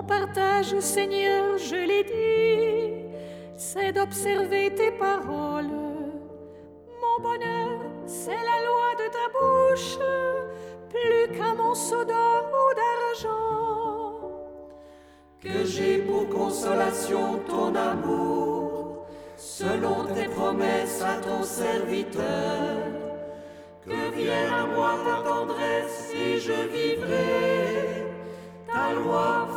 partage, Seigneur, je l'ai dit, c'est d'observer tes paroles. Mon bonheur, c'est la loi de ta bouche, plus qu'un monceau d'or ou d'argent. Que j'ai pour consolation ton amour, selon tes promesses à ton serviteur. Que vienne à moi ta tendresse et je vivrai, ta loi